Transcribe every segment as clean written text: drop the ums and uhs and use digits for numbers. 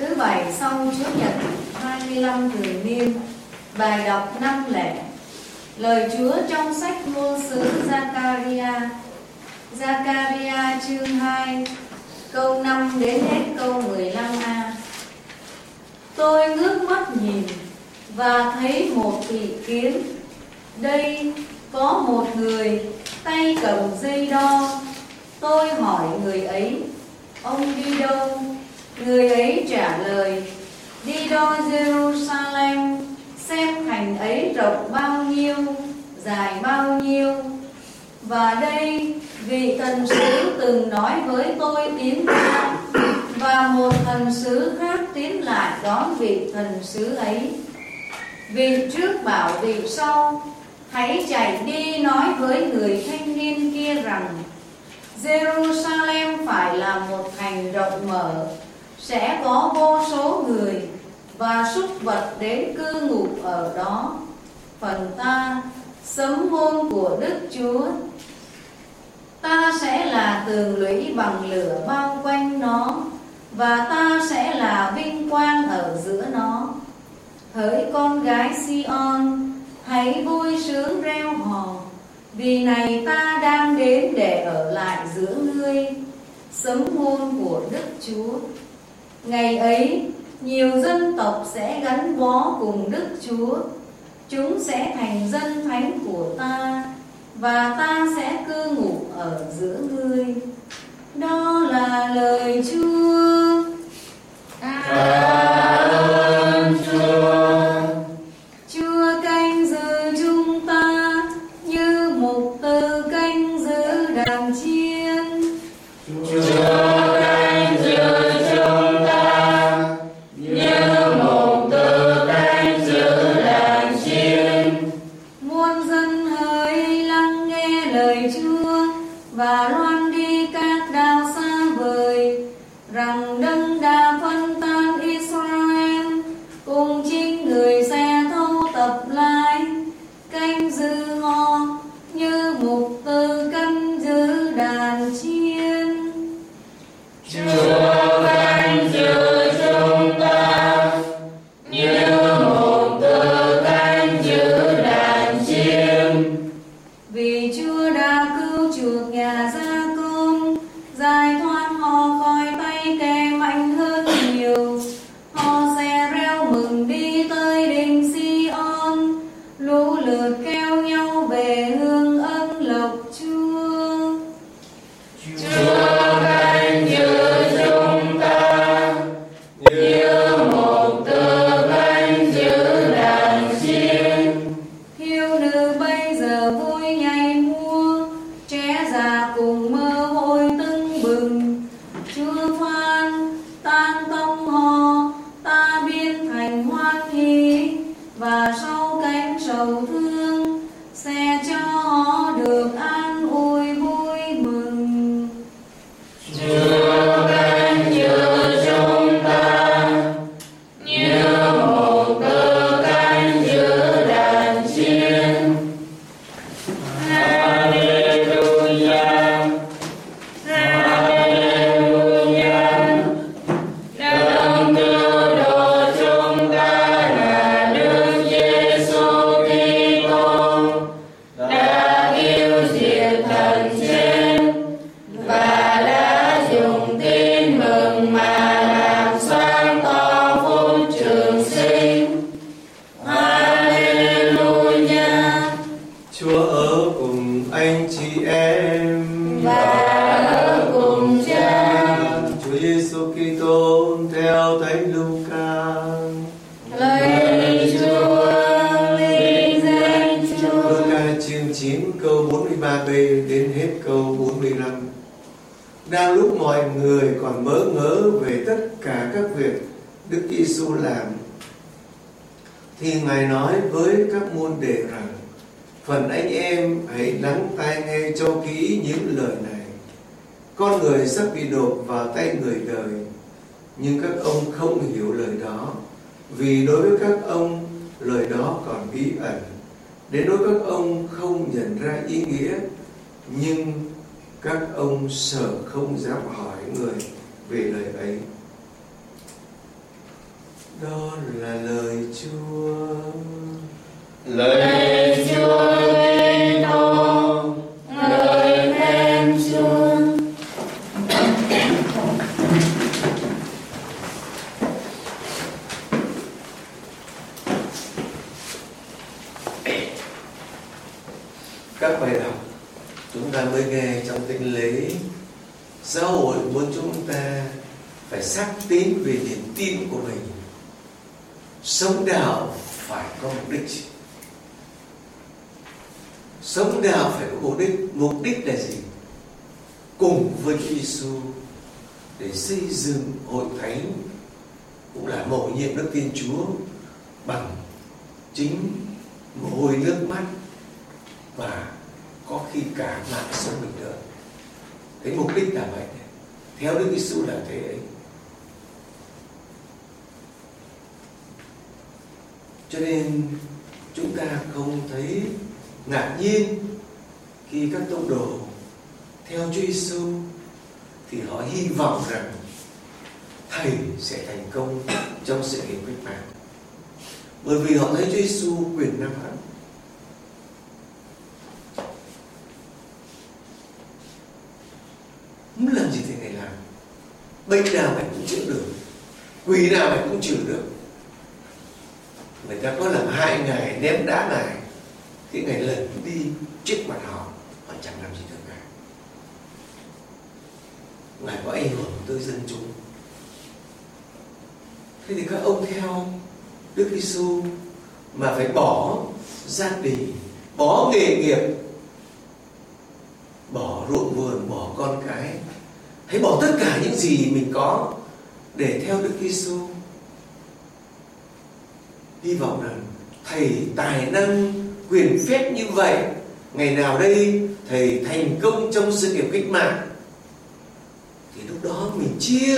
Thứ Bảy sau Chúa Nhật 25 thường niên. Bài đọc 5 lẻ. Lời Chúa trong sách ngôn sứ Gia-ca-ri-a. Gia-ca-ri-a chương 2 câu 5 đến hết câu 15a. Tôi ngước mắt nhìn và thấy một thị kiến. Đây có một người tay cầm dây đo. Tôi hỏi người ấy, ông đi đâu? Người ấy trả lời, đi đo Jerusalem, xem thành ấy rộng bao nhiêu, dài bao nhiêu. Và đây vị thần sứ từng nói với tôi tiến ra, và một thần sứ khác tiến lại đón vị thần sứ ấy. Vị trước bảo vị sau, hãy chạy đi nói với người thanh niên kia rằng, Jerusalem phải là một thành rộng mở, sẽ có vô số người và súc vật đến cư ngụ ở đó. Phần ta, sấm ngôn của Đức Chúa, ta sẽ là tường lũy bằng lửa bao quanh nó, và ta sẽ là vinh quang ở giữa nó. Hỡi con gái Si-on, hãy vui sướng reo hò, vì này ta đang đến để ở lại giữa ngươi. Sấm ngôn của Đức Chúa. Ngày ấy, nhiều dân tộc sẽ gắn bó cùng Đức Chúa. Chúng sẽ thành dân thánh của ta, và ta sẽ cư ngụ ở giữa ngươi. Đó là lời Chúa. Cảm ơn Chúa. Chúa canh giữ chúng ta như mục tư canh giữ đàn chiên. Chúa canh giữ chúng ta như mục tư canh giữ đàn chiên. Muôn dân hỡi lắng nghe lời Chúa và loan đi các đảo xa vời, rằng Đấng đã phân tan Israel cùng chính người sẽ thâu tập lại, canh giữ họ như mục tư canh giữ đàn chiên. Chúa canh giữ chúng ta như mục tư canh giữ đàn chiên. Vì Chúa đã cứu chuộc nhà Gia-cốp, giải thoát họ khỏi tay kẻ mạnh hơn nhiều. Họ sẽ reo mừng đi tới đỉnh Si-on, lũ lượt kéo nhau về hương ân lộc Chúa. Chúa canh giữ chúng ta như mục tư canh giữ đàn chiên. Thiếu nữ bây giờ vui nhảy múa, trẻ già cùng mơ hội tưng bừng. Chúa phán tan tông họ, ta biến thành hoan hỷ, và sau cánh sầu thương sẽ cho họ được an ủi vui mừng. Chúa canh giữ chúng ta như mục tư canh giữ đàn chiên. Hallelujah, Hallelujah. Đấng cứu độ chúng ta là Đức Giêsu Kitô, đã tiêu diệt thần chết và đã dùng tin mừng mà làm sáng tỏ phúc trường sinh. Hallelujah. Chúa ở cùng anh chị em Và ở cùng Cha. Chúa Giêsu Kitô theo Thánh Luca. Lạy Chúa, vinh danh Chúa. Luca chương 9 câu 43b đến hết câu 45. Đang lúc mọi người còn bỡ ngỡ về tất cả các việc Đức Giêsu làm, thì Ngài nói với các môn đệ rằng, phần anh em hãy lắng tai nghe cho kỹ những lời này. Con người sắp bị đột vào tay người đời, nhưng các ông không hiểu lời đó, vì đối với các ông lời đó còn bí ẩn, đến nỗi các ông không nhận ra ý nghĩa, nhưng các ông sợ không dám hỏi người về lời ấy. Đó là lời Chúa. Lời Chúa Kitô, lời khen Chúa. Các bài đọc chúng ta mới nghe trong thánh lễ, giáo hội muốn chúng ta phải xác tín về niềm tin của mình. Sống đạo phải có mục đích. Sống đạo phải có mục đích. Mục đích là gì? Cùng với Chúa Giêsu để xây dựng hội thánh, cũng là mầu nhiệm đức Thiên Chúa bằng chính mồ hôi nước mắt và có khi cả mạng sống mình nữa. Cái mục đích là vậy. Theo Đức Giêsu là thế ấy. Cho nên chúng ta không thấy ngạc nhiên khi các tông đồ theo Chúa Giêsu thì họ hy vọng rằng Thầy sẽ thành công trong sự nghiệp cách mạng, bởi vì họ thấy Chúa Giêsu quyền năng lắm. Muốn làm gì thì Ngài làm. Bệnh nào Ngài cũng chữa được, quỷ nào Ngài cũng trừ được. Người ta có làm hại Ngài, ném đá Ngài, khi Ngài lần đi trước mặt họ, họ chẳng làm gì được Ngài. Ngài có ảnh hưởng tới dân chúng. Thế thì các ông theo Đức Giêsu mà phải bỏ gia đình, bỏ nghề nghiệp, bỏ ruộng vườn, bỏ con cái, hãy bỏ tất cả những gì mình có để theo Đức Giêsu. Hy vọng rằng Thầy tài năng, quyền phép như vậy, ngày nào đây Thầy thành công trong sự nghiệp cách mạng, thì lúc đó mình chia.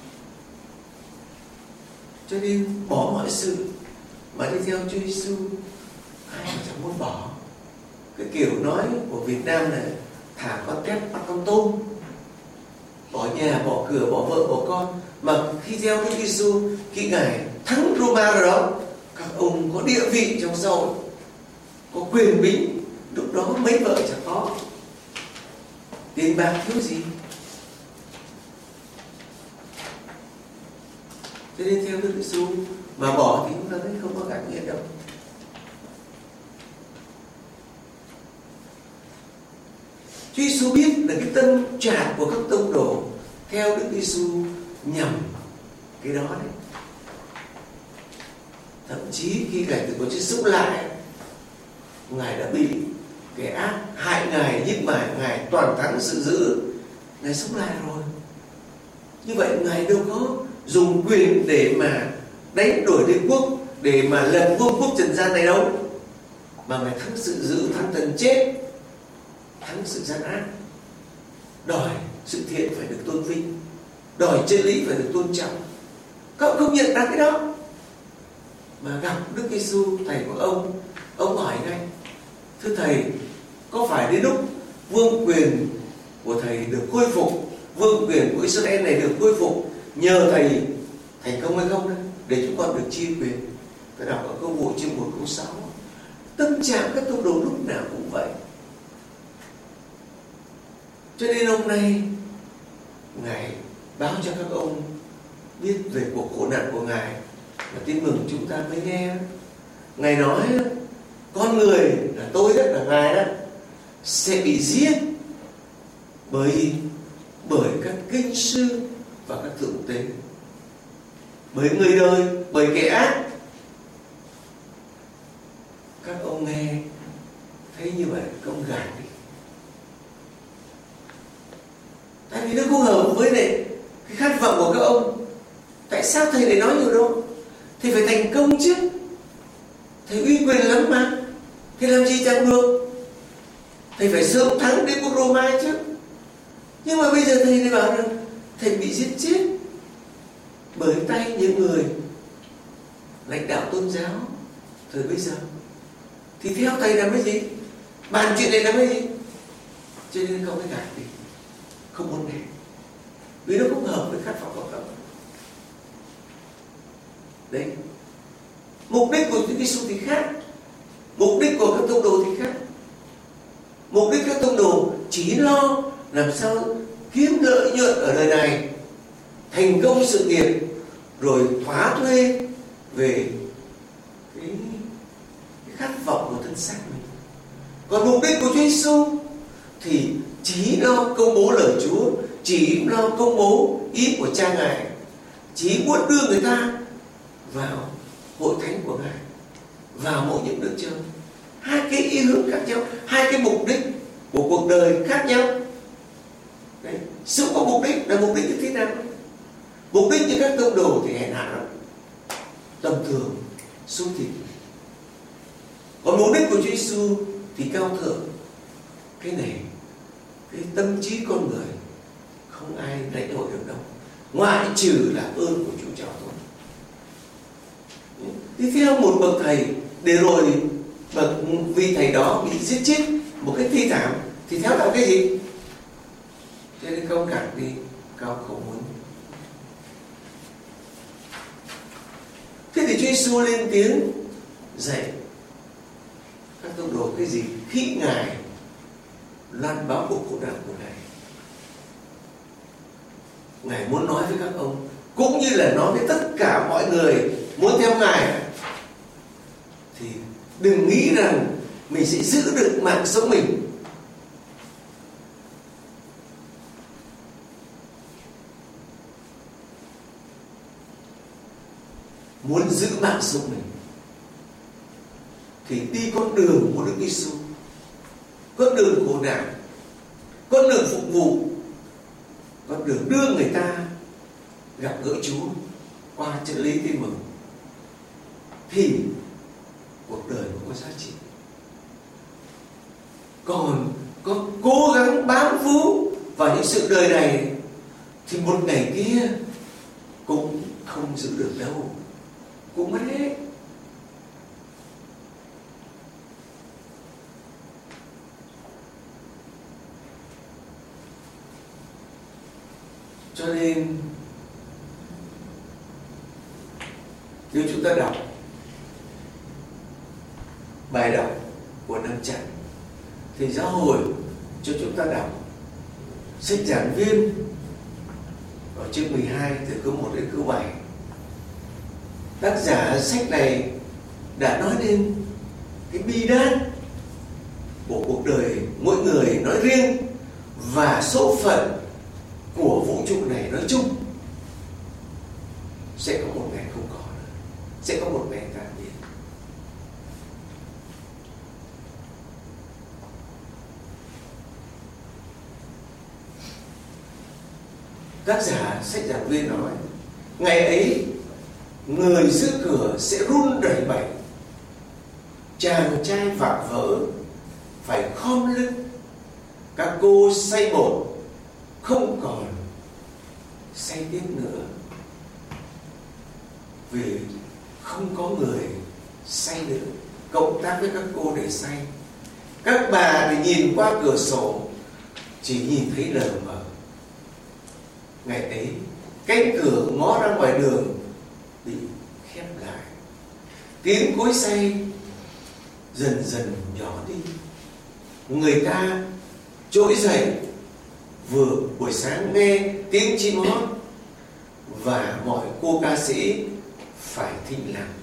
Cho nên bỏ mọi sự mà đi theo Chúa Giêsu, ai mà chẳng muốn bỏ. Cái kiểu nói của Việt Nam này, thả con tép bắt con tôm, bỏ nhà, bỏ cửa, bỏ vợ, bỏ con. Mà khi theo Đức Giêsu, khi Ngài thắng Roma rồi đó, các ông có địa vị trong xã hội, có quyền bính, lúc đó mấy vợ chẳng có, tiền bạc thiếu gì. Cho nên theo Đức Giêsu mà bỏ thì chúng ta thấy không có ngạc nhiên đâu. Chúa Giêsu biết là cái tâm trạng của các tông đồ theo Đức Giêsu nhằm cái đó đấy. Thậm chí khi Ngài từ có chết sống lại, Ngài đã bị kẻ ác hại Ngài, giết Ngài toàn thắng sự dữ, Ngài sống lại rồi. Như vậy Ngài đâu có dùng quyền để mà đánh đổi đế quốc, để mà lật vương quốc trần gian này đâu, mà Ngài thắng sự dữ, thắng thần chết, thắng sự gian ác, đòi sự thiện phải được tôn vinh, đòi chân lý phải được tôn trọng. Các ông không nhận ra cái đó, mà gặp Đức Giêsu Thầy của ông hỏi ngay: thưa Thầy, có phải đến lúc vương quyền của Thầy được khôi phục, vương quyền của Israel này được khôi phục nhờ Thầy thành công hay không đấy, để chúng con được chia quyền? Tôi đọc ở câu Vụ chương 1 câu 6. Tâm trạng các tông đồ lúc nào cũng vậy. Cho nên hôm nay Ngài báo cho các ông biết về cuộc khổ nạn của Ngài, và tin mừng chúng ta mới nghe. Ngài nói con người là tôi đó, là Ngài đó, sẽ bị giết bởi các kinh sư và các thượng tế, bởi người đời, bởi kẻ ác. Các ông nghe thấy như vậy, các ông gạt đi, tại vì nó không hợp với lại cái khát vọng của các ông. Tại sao Thầy lại nói nhiều đâu? Thầy phải thành công chứ, Thầy uy quyền lắm mà, Thầy làm gì chẳng được. Thầy phải sớm thắng đế quốc Roma chứ. Nhưng mà bây giờ Thầy lại bảo rằng Thầy bị giết chết bởi tay những người lãnh đạo tôn giáo thời bây giờ, thì theo Thầy làm cái gì? Bàn chuyện này làm cái gì? Cho nên không cái gạt đi, không muốn nghe, vì nó không hợp với khát vọng của cậu. Đấy, mục đích của Chúa Giêsu thì khác, mục đích của các tông đồ thì khác. Mục đích các tông đồ chỉ lo làm sao kiếm lợi nhuận ở đời này, thành công sự nghiệp, rồi thỏa thuê về cái khát vọng của thân xác mình. Còn mục đích của Chúa Giêsu thì chỉ lo công bố lời Chúa, chỉ lo công bố ý của Cha Ngài, chỉ muốn đưa người ta vào hội thánh của Ngài, vào mộ nhiệm Đức Chúa. Hai cái ý hướng khác nhau, hai cái mục đích của cuộc đời khác nhau. Đấy, sống có mục đích là mục đích như thế nào? Mục đích như các tông đồ thì hèn hạ lắm, tầm thường, xu thịt. Còn mục đích của Chúa Giêsu thì cao thượng. Cái này, cái tâm trí con người không ai lãnh hội được đâu, ngoại trừ là ơn của Chúa cho thôi. Thì theo một bậc thầy, để rồi bậc vị thầy đó bị giết chết một cái thi thảm, thì theo đạo cái gì? Cho nên cao cả đi, cao không muốn. Thế thì Chúa Giêsu lên tiếng dạy các tông đồ cái gì khi Ngài loan báo cuộc khổ nạn của Ngài. Ngài muốn nói với các ông, cũng như là nói với tất cả mọi người muốn theo Ngài, thì đừng nghĩ rằng mình sẽ giữ được mạng sống mình. Muốn giữ mạng sống mình thì đi con đường của Đức Giêsu, con đường khổ nạn, con đường phục vụ, con đường đưa người ta gặp gỡ Chúa qua chân lý tin mừng, thì cuộc đời có giá trị. Còn có cố gắng bám víu vào những sự đời này thì một ngày kia cũng không giữ được đâu, cũng mất hết. Cho nên nếu chúng ta đọc bài đọc của Năm Chánh thì giáo hội cho chúng ta đọc sách Giảng Viên ở chương 12 từ câu 1 đến câu 7. Tác giả sách này đã nói đến cái bi đát của cuộc đời mỗi người nói riêng và số phận của vũ trụ này nói chung. Sẽ có một ngày không có nữa, sẽ có một ngày tàn biến. Tác giả sách Giảng Viên nói, ngày ấy người giữ cửa sẽ run rẩy bẩy, chàng trai vạm vỡ phải khom lưng, các cô say bột không còn say tiếp nữa, vì không có người say nữa cộng tác với các cô để say. Các bà thì nhìn qua cửa sổ chỉ nhìn thấy lờ mờ. Ngày ấy cánh cửa ngó ra ngoài đường bị khép lại, tiếng cối xay dần dần nhỏ đi. Người ta trỗi dậy vừa buổi sáng nghe tiếng chim hót, và mọi cô ca sĩ phải thinh lặng.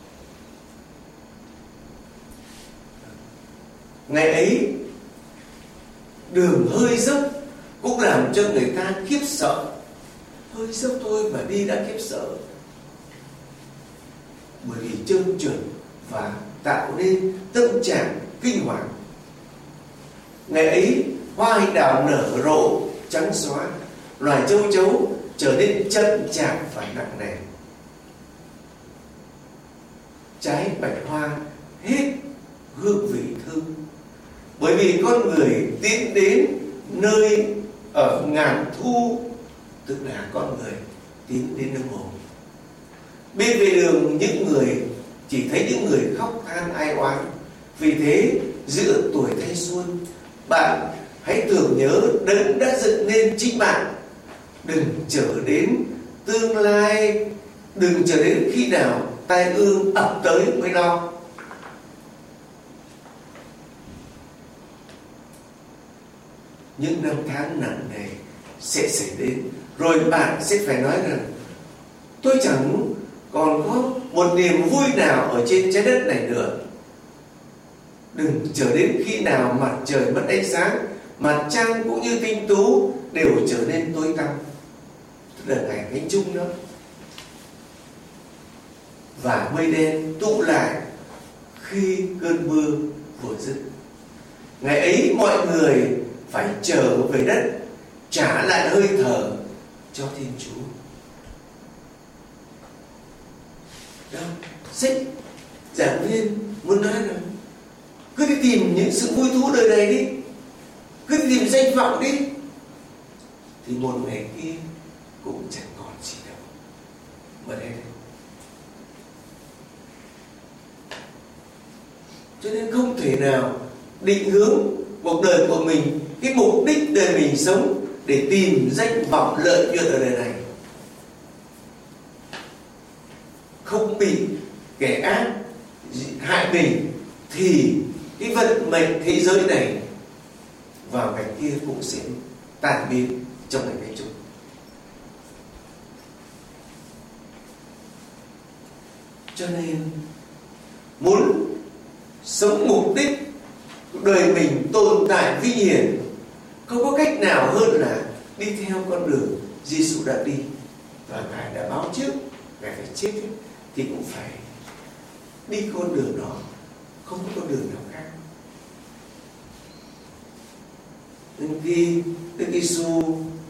Ngày ấy đường hơi dốc cũng làm cho người ta khiếp sợ. Hơi dốc thôi mà đi đã khiếp sợ, bởi vì trơn trượt và tạo nên tâm trạng kinh hoàng. Ngày ấy hoa anh đào nở rộ trắng xóa, loài châu chấu trở nên chậm chạp và nặng nề. Trái bạch hoa hết hương vị thơm, bởi vì con người tiến đến nơi ở ngàn thu, tức là con người tiến đến nơi mồ. Bên về đường những người chỉ thấy những người khóc than ai oán. Vì thế giữa tuổi thanh xuân, bạn hãy tưởng nhớ Đấng đã dựng nên chính bạn. Đừng chờ đến tương lai đừng chờ đến khi nào tai ương ập tới mới lo. Những năm tháng nặng nề sẽ xảy đến, rồi bạn sẽ phải nói rằng tôi chẳng còn có một niềm vui nào ở trên trái đất này nữa. Đừng chờ đến khi nào mặt trời mất ánh sáng, mặt trăng cũng như tinh tú đều trở nên tối tăm, tức là ngày cánh chung đó, và mây đen tụ lại khi cơn mưa vừa dứt. Ngày ấy mọi người phải trở về đất, trả lại hơi thở cho Thiên Chúa. Đó, sách giảng viên muốn nói là cứ đi tìm những sự vui thú đời này đi, cứ đi tìm danh vọng đi, thì một ngày kia cũng chẳng còn gì đâu mà đây. Cho nên không thể nào định hướng cuộc đời của mình, cái mục đích đời mình sống để tìm danh vọng lợi nhuận ở đời này, không bị kẻ ác hại mình, thì cái vận mệnh thế giới này vào ngày kia cũng sẽ tan biến trong ngày cái chung. Cho nên muốn sống mục đích đời mình tồn tại vinh hiển, không có cách nào hơn là đi theo con đường Giêsu đã đi, và Ngài đã báo trước Ngài phải chết ấy, thì cũng phải đi con đường đó, không có con đường nào khác. Nên khi Đức Giêsu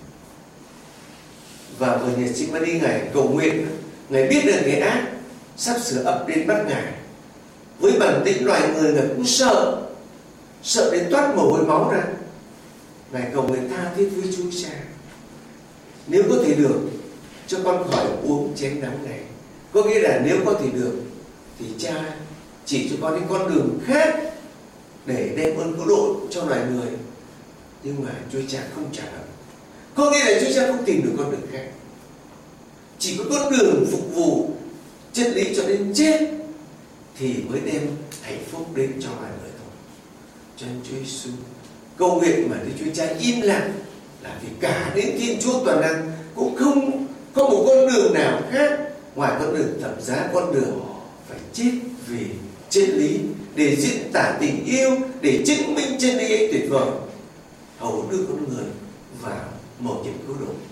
và vợ nhà chị Mary Ngài cầu nguyện, Ngài biết được cái ác sắp sửa ập đến bắt Ngài. Với bản tính loài người, Ngài cũng sợ đến toát mồ hôi máu ra. Ngài cầu nguyện tha thiết với Chúa Cha: nếu có thể được, cho con khỏi uống chén đắng này. Có nghĩa là nếu có thể được thì Cha chỉ cho con những con đường khác để đem ơn cứu độ cho loài người. Nhưng mà Chúa Cha không trả lời. Có nghĩa là Chúa Cha không tìm được con đường khác, chỉ có con đường phục vụ chân lý cho đến chết thì mới đem hạnh phúc đến cho loài người thôi. Cho nên Chúa Giêsu cầu nguyện mà Đức Chúa Cha im lặng, là vì cả đến Thiên Chúa toàn năng cũng không có một con đường nào khác ngoài con đường thập giá, con đường phải chết vì chân lý, để diễn tả tình yêu, để chứng minh chân lý ấy tuyệt vời, hầu đưa con người vào mầu nhiệm cứu độ.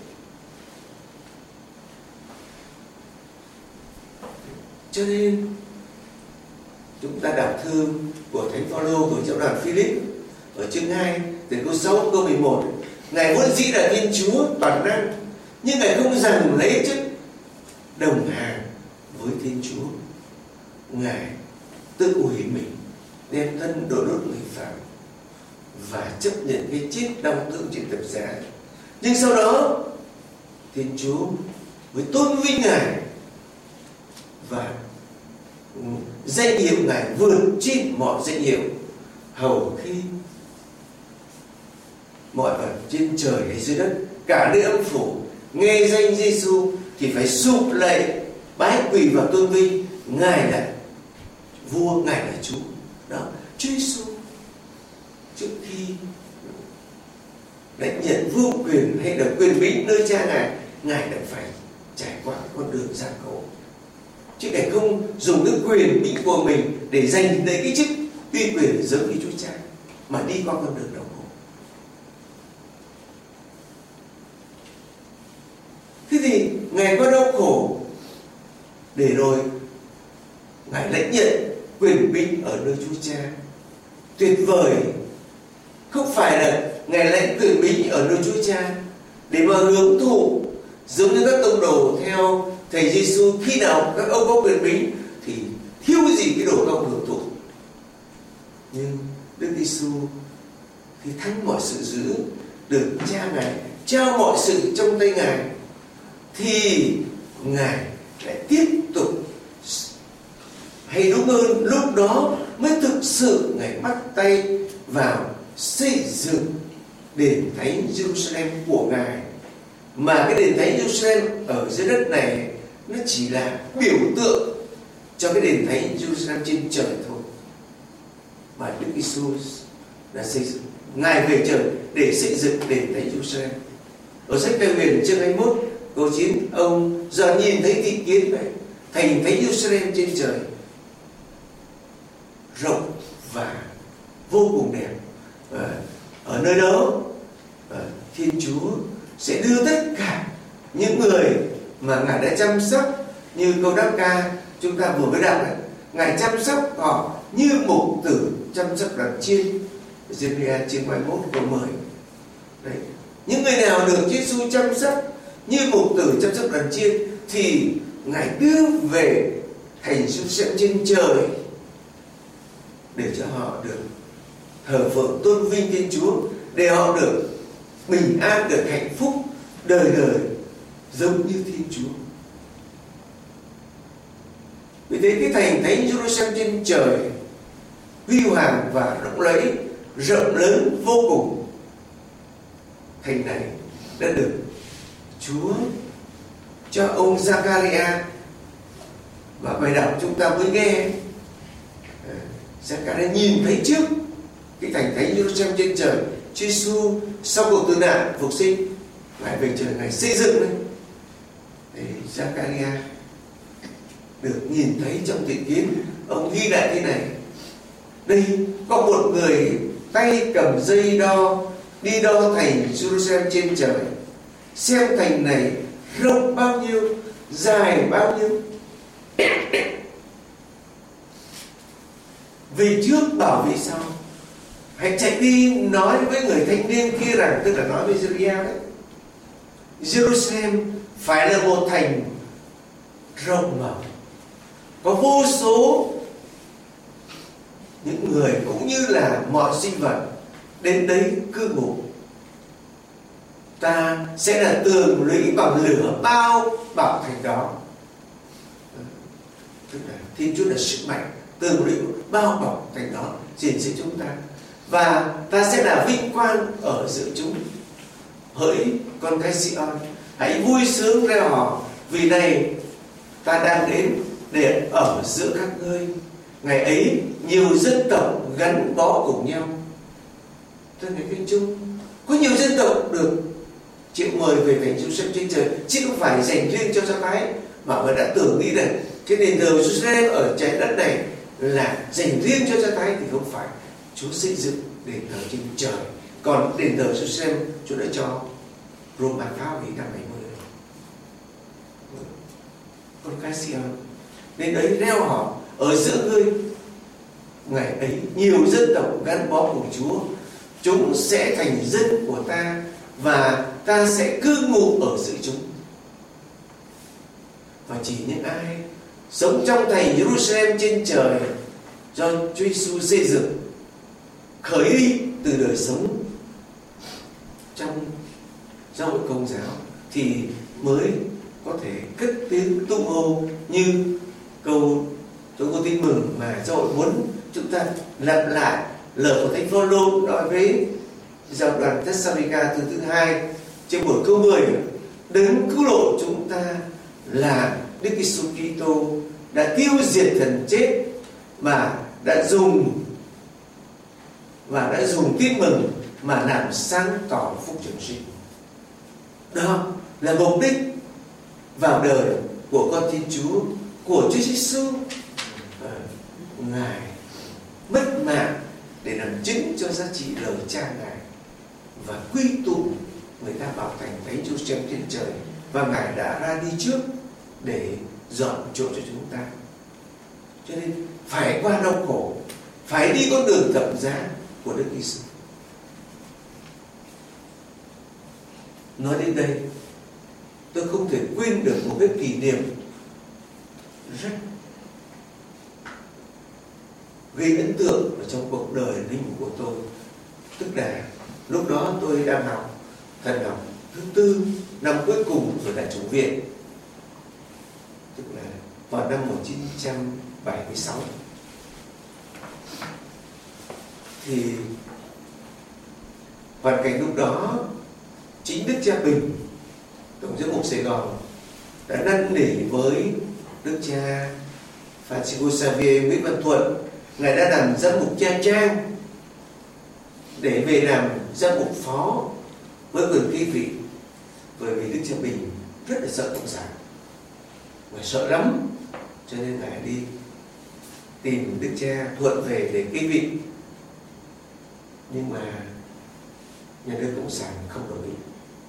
Cho nên chúng ta đọc thư của Thánh Phaolô gửi cho đoàn Philip ở chương 2 từ câu 6 câu 11: Ngài vốn dĩ là Thiên Chúa toàn năng, nhưng Ngài không giằng lấy chức đồng hàng với Thiên Chúa. Ngài tự hủy mình, đem thân đổ đốt người phạm và chấp nhận cái chết đau thương trên thập giá. Nhưng sau đó Thiên Chúa mới tôn vinh Ngài, và danh hiệu Ngài vượt trên mọi danh hiệu, hầu khi mọi vật trên trời hay dưới đất, cả nơi âm phủ nghe danh Giêsu thì phải sụp lạy, bái quỳ và tôn vinh Ngài là vua, Ngài là Chúa. Đó, Chúa Giêsu trước khi lãnh nhận vua quyền hay là quyền bính nơi Cha Ngài đã phải trải qua con đường gian khổ, chứ Ngài không dùng cái quyền bính của mình để giành lấy cái chức uy quyền giống như Chúa Cha, mà đi qua con đường đau khổ. Thế thì Ngài có đau khổ để rồi Ngài lãnh nhận quyền bính ở nơi Chúa Cha. Tuyệt vời! Không phải là Ngài lãnh quyền bính ở nơi Chúa Cha để mà hưởng thụ giống như các tông đồ theo Thầy Giêsu. Khi nào các ông có quyền bính thì thiếu gì cái đồ công hưởng thụ. Nhưng Đức Giêsu khi thắng mọi sự dữ, được Cha Ngài trao mọi sự trong tay Ngài, thì Ngài lại tiếp tục, hay đúng hơn lúc đó mới thực sự Ngài bắt tay vào xây dựng đền thánh Jerusalem của Ngài. Mà cái đền thánh Jerusalem ở dưới đất này nó chỉ là biểu tượng cho cái đền thánh Jerusalem trên trời thôi. Mà Đức Giêsu đã xây dựng, Ngài về trời để xây dựng đền thánh Jerusalem. Ở sách Khải Huyền chương 21 câu 9, ông giờ nhìn thấy thị kiến vậy, thành thánh Jerusalem trên trời rộng và vô cùng đẹp. Ở nơi đó Thiên Chúa sẽ đưa tất cả những người mà Ngài đã chăm sóc, như câu đáp ca chúng ta vừa mới đọc này, Ngài chăm sóc họ như mục tử chăm sóc đàn chiên. Giê-ri-a chương 21 câu 10. Đấy. Những người nào được Chúa Giêsu chăm sóc như mục tử chăm sóc đàn chiên thì Ngài đưa về thành Jerusalem trên trời để cho họ được thờ phượng tôn vinh Thiên Chúa, để họ được bình an, được hạnh phúc đời đời giống như Thiên Chúa. Vì thế cái thành thánh Jerusalem trên trời huy hoàng và rộng lẫy, rộng lớn vô cùng, thành này đã được Chúa cho ông Zakaria. Và bài đọc chúng ta mới nghe, Zakaria nhìn thấy trước cái thành thánh Jerusalem trên trời, Chúa Giêsu sau cuộc tử nạn phục sinh, Ngài về trời, Ngài xây dựng đấy. Thì Zakaria được nhìn thấy trong thiện kiến, ông ghi lại thế này: đây có một người tay cầm dây đo đi đo thành Jerusalem trên trời, xem thành này rộng bao nhiêu, dài bao nhiêu. Về trước bảo vệ sau, hãy chạy đi nói với người thanh niên kia rằng, tức là nói với Giê-ri-a đấy, Jerusalem phải là một thành rộng mở, có vô số những người cũng như là mọi sinh vật đến đấy cư ngụ. Ta sẽ là tường lũy bằng lửa bao bọc thành đó. Tức là Thiên Chúa là sức mạnh, tường lũy bao bọc thành đó gìn giữ chúng ta, và ta sẽ là vinh quang ở giữa chúng. Hỡi con cái Si-on, hãy vui sướng reo hò, vì này ta đang đến để ở giữa các ngươi. Ngày ấy nhiều dân tộc gắn bó cùng nhau. Tôi nói bên chung, có nhiều dân tộc được chịu mời về thành Jerusalem trên trời, chứ không phải dành riêng cho Do Thái, mà người đã tưởng nghĩ rằng cái đền thờ Jerusalem ở trái đất này là dành riêng cho Do Thái, thì không phải. Chúa xây dựng đền thờ trên trời, còn đền thờ Jerusalem Chúa đã cho Rome bán pháo vì năm 70. Con cái Si-on nên đấy reo hò ở giữa ngươi. Ngày ấy nhiều dân tộc gắn bó cùng Chúa, chúng sẽ thành dân của ta, và ta sẽ cư ngụ ở giữa chúng. Và chỉ những ai sống trong thành Jerusalem trên trời do Chúa Giêsu xây dựng, khởi đi từ đời sống trong giáo hội Công giáo, thì mới có thể cất tiếng tung hô như câu tôi có tin mừng mà giáo hội muốn chúng ta lặp lại lời của Thánh Phaolô nói với giáo đoàn Thessalonica thứ 2 trên buổi câu 10: đấng cứu lộ chúng ta là Đức Giêsu Kitô đã tiêu diệt thần chết, mà đã dùng tin mừng mà làm sáng tỏ phúc trường sinh. Đó là mục đích vào đời của con Thiên Chúa, của Chúa Giêsu. Ngài mất mạng để làm chứng cho giá trị lời cha Ngài, và quy tụ người ta vào thành thánh Jerusalem trên trời, và Ngài đã ra đi trước để dọn chỗ cho chúng ta. Cho nên phải qua đau khổ, phải đi con đường thập giá của Đức Giêsu. Nói đến đây, tôi không thể quên được một cái kỷ niệm rất gây ấn tượng ở trong cuộc đời linh mục của tôi. Tức là lúc đó tôi đang học thần học thứ 4, năm cuối cùng ở Đại chủng viện, tức là vào năm 1976. Thì hoàn cảnh lúc đó chính Đức Cha Bình, Tổng giám mục Sài Gòn, đã năn nỉ với Đức cha Francisco Xavier Nguyễn Văn Thuận. Ngài đã làm giám mục Nha Trang để về làm giám mục phó với quyền kế vị, bởi vì Đức cha Bình rất là sợ cộng sản, Ngài sợ lắm, cho nên Ngài đi tìm Đức cha Thuận về để kế vị. Nhưng mà nhà nước cộng sản không đồng ý,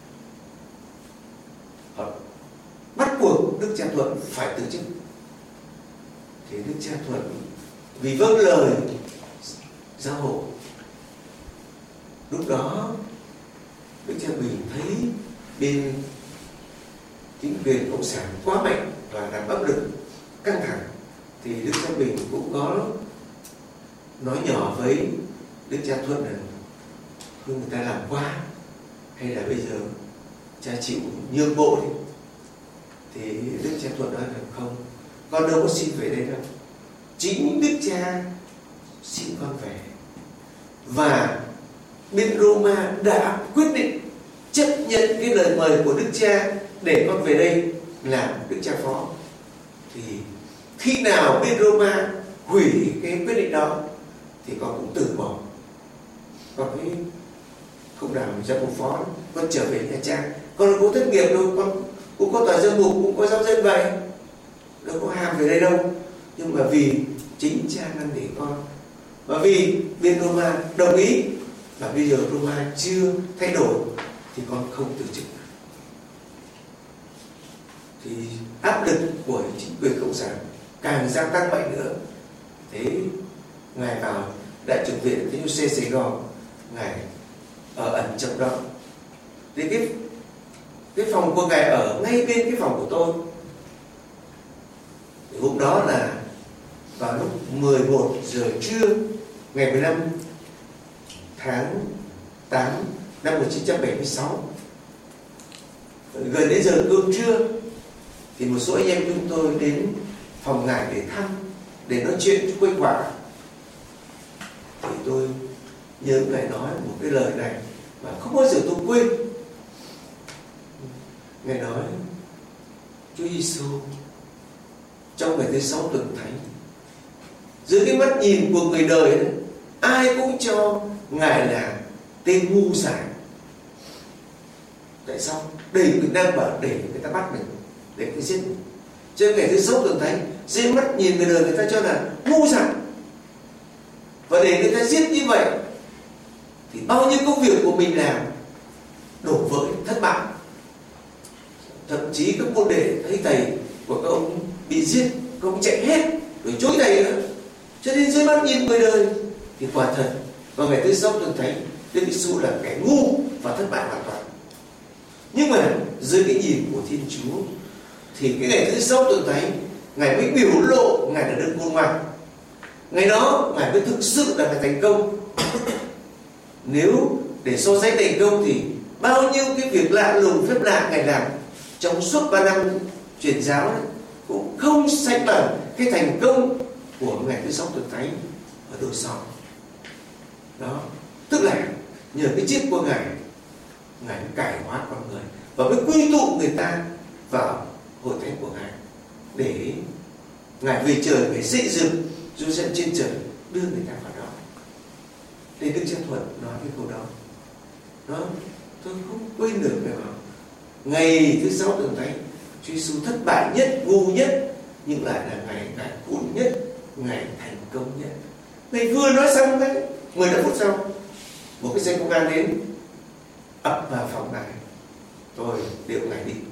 họ bắt buộc Đức cha Thuận phải từ chức. Thì Đức cha Thuận vì vâng lời giáo hội, lúc đó Đức cha Bình thấy bên chính quyền cộng sản quá mạnh và làm áp lực căng thẳng, thì Đức cha Bình cũng có nói nhỏ với Đức cha Thuận là người ta làm quá, hay là bây giờ cha chịu nhường bộ đi. Thì Đức cha Thuận nói là không, con đâu có xin về đây đâu, chính Đức cha xin con về. Và bên Roma đã quyết định chấp nhận cái lời mời của Đức cha để con về đây làm Đức cha phó. Thì khi nào bên Roma hủy cái quyết định đó thì con cũng từ bỏ, con mới không làm giám mục phó, con trở về Nha Trang. Con cũng thất nghiệp đâu, con cũng có tòa giám mục, cũng có giáo dân vậy, đâu có ham về đây đâu. Nhưng mà vì chính cha năn nỉ con, và vì bên Roma đồng ý, và bây giờ Roma chưa thay đổi, thì con không từ chức. Thì áp lực của chính quyền cộng sản càng gia tăng mạnh nữa. Thế Ngài vào Đại chủng viện Thánh Giuse Sài Gòn, Ngài ở ẩn trong đó. Thì cái phòng của Ngài ở ngay bên cái phòng của tôi. Thì hôm đó là vào lúc 11 giờ trưa ngày 15 tháng 8 năm 1976, gần đến giờ cơm trưa, thì một số anh em chúng tôi đến phòng Ngài để thăm, để nói chuyện quây quả. Thì tôi nhớ Ngài nói một cái lời này mà không bao giờ tôi quên. Ngài nói: Chúa Giêsu trong ngày thứ 6 tuần thánh, dưới cái mắt nhìn của người đời ấy, ai cũng cho Ngài là tên ngu dại. Tại sao? Đầy người đang bảo để người ta bắt mình, để người ta giết mình. Trên ngày thứ 6 tuần thánh, dưới mắt nhìn người đời, người ta cho là ngu dại, và để người ta giết như vậy thì bao nhiêu công việc của mình làm đổ vỡ, thất bại. Thậm chí các môn đệ thấy thầy của các ông bị giết, các ông chạy hết rồi chối thầy nữa. Cho nên dưới mắt nhìn người đời thì quả thật vào ngày thứ 6 tuần thánh, Đức Giêsu là kẻ ngu và thất bại hoàn toàn. Nhưng mà dưới cái nhìn của Thiên Chúa thì cái ngày thứ 6 tuần thánh, Ngài mới biểu lộ Ngài là Đức Khôn Ngoan. Ngày đó Ngài mới thực sự là Ngài thành công. Nếu để so sánh thành công thì bao nhiêu cái việc lạ lùng phép lạ Ngài làm trong suốt 3 năm truyền giáo ấy, cũng không sánh bằng cái thành công của ngày thứ 6 tuần thánh ở đồi Son. Đó, tức là nhờ cái chết của Ngài, Ngài cải hóa con người và mới quy tụ người ta vào hội thánh của Ngài, để Ngài về trời, Ngài xây dựng du dân trên trời, đưa người ta vào đó. Để Đức Cha Thuận nói cái câu đó, tôi không quên được cái đó. Ngày thứ 6 tuần thánh, Chúa Giêsu thất bại nhất, ngu nhất, nhưng lại là ngày Ngài khôn nhất, Ngài thành công nhất. Ngài vừa nói xong đấy, 15 phút sau, một cái xe công an đến ập vào phòng Ngài, rồi điệu Ngài đi.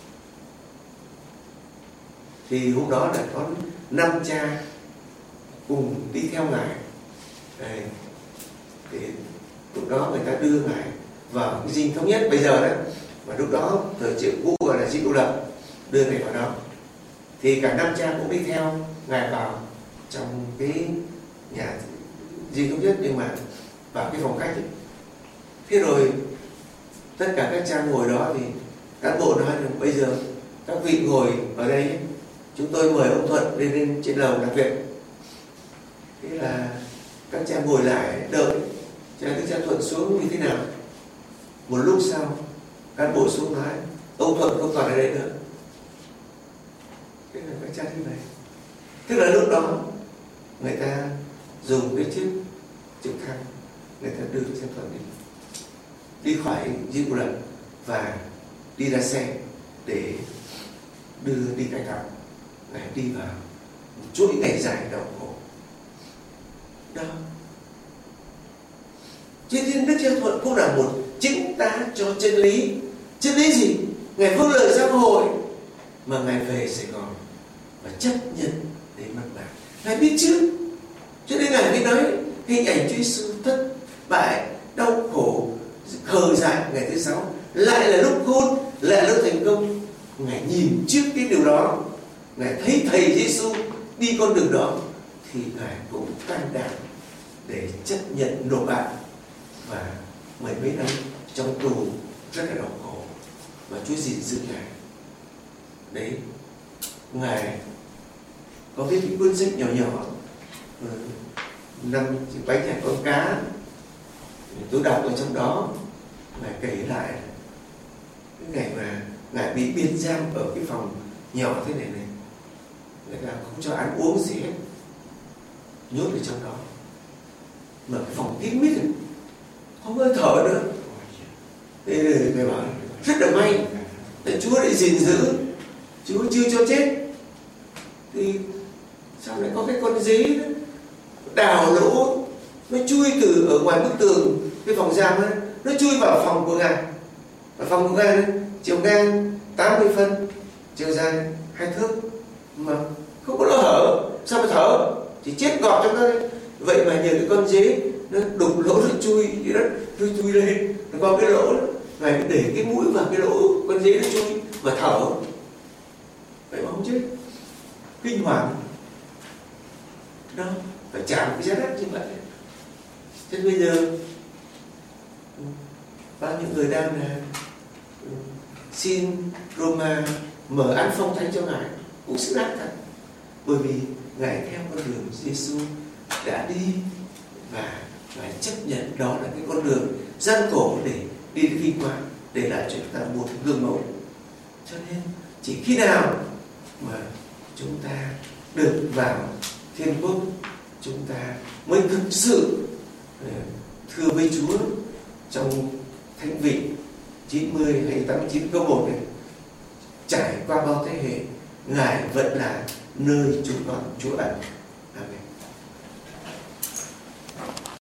Thì hôm đó là có 5 cha cùng đi theo Ngài. Đây. Thì lúc đó người ta đưa Ngài vào cái dinh thống nhất bây giờ đó, và lúc đó thời triệu cũ gọi là dinh độc lập, đưa Ngài vào đó. Thì cả 5 cha cũng đi theo Ngài vào trong cái nhà dinh thống nhất, nhưng mà vào cái phòng khách ấy. Thế rồi tất cả các cha ngồi đó thì cán bộ nói là bây giờ các vị ngồi ở đây ấy, chúng tôi mời ông Thuận lên trên lầu làm việc. Thế là các cha ngồi lại đợi cho Đức Cha Thuận xuống như thế nào. Một lúc sau cán bộ xuống nói ông Thuận không còn ở đây nữa. Thế là các cha như vậy. Tức là lúc đó người ta dùng cái chiếc trực thăng, người ta đưa Cha Thuận đi khỏi Jerusalem và đi ra xe để đưa đi cải tạo, Ngài đi vào một chuỗi ngày dài đau khổ đó. Cho nên Đức Cha Thuận cũng là một chính tá cho chân lý. Chân lý gì? Ngài vâng lời giáo hội mà Ngài về Sài Gòn và chấp nhận để mất mạng. Ngài biết trước, cho nên Ngài mới nói hình ảnh Chúa Giêsu thất bại, đau khổ, khờ dại ngày thứ 6 lại là lúc khôn, lại là lúc thành công. Ngài nhìn trước cái điều đó, Ngài thấy thầy Giêsu đi con đường đó thì Ngài cũng can đảm để chấp nhận nộp bạc và mười mấy năm trong tù rất là đau khổ và Chúa gìn giữ Ngài. Đấy, Ngài có viết cái cuốn sách nhỏ nhỏ năm bánh nhà con cá, tôi đọc ở trong đó. Ngài kể lại cái ngày mà Ngài bị biên giam ở cái phòng nhỏ thế này, người ta không cho ăn uống gì hết, nhốt ở trong đó, mà cái phòng kín mít rồi, không hơi thở nữa. Thế thì người bảo rất là may là Chúa đã gìn giữ, Chúa chưa cho chết. Thì sao lại có cái con dế đó đào lỗ, nó chui từ ở ngoài bức tường cái phòng giam ấy, nó chui vào phòng của Ngài. Và phòng của Ngài chiều ngang 80 phân, chiều dài 2 thước, mà không có lỗ hở, sao mà thở, chỉ chết gọt trong đó. Vậy mà nhờ cái con dế nó đục lỗ, nó chui dưới đất, nó chui lên, nó qua cái lỗ đó, Ngài mới để cái mũi vào cái lỗ con dế nó chui và thở. Vậy mà không chết. Kinh hoàng đó, phải chạm cái giá đất như vậy. Thế bây giờ bao nhiêu người đang là xin Roma mở án phong thánh cho Ngài cũng xứng đáng thật, bởi vì Ngài theo con đường Giêsu đã đi và Ngài chấp nhận đó là cái con đường gian khổ để đi đến vinh quang, để lại cho chúng ta một gương mẫu. Cho nên chỉ khi nào mà chúng ta được vào thiên quốc, chúng ta mới thực sự thưa với Chúa. Trong Thánh Vị 90 hay 89 câu 1 này, trải qua bao thế hệ, Ngài vẫn là nơi chúng con Chúa ẩn.